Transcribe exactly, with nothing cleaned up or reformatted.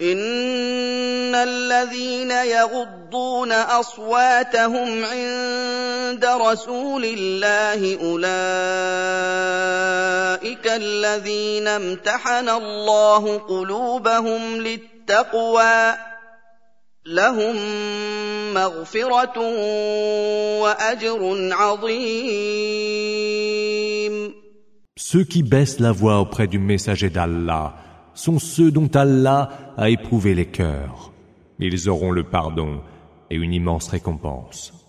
إن الذين يغضون أصواتهم عند رسول الله أولئك الذين امتحن الله قلوبهم للتقوى لهم مغفرة وأجر عظيم. Ceux qui baissent la voix auprès du messager d'Allah sont ceux dont Allah a éprouvé les cœurs. Ils auront le pardon et une immense récompense.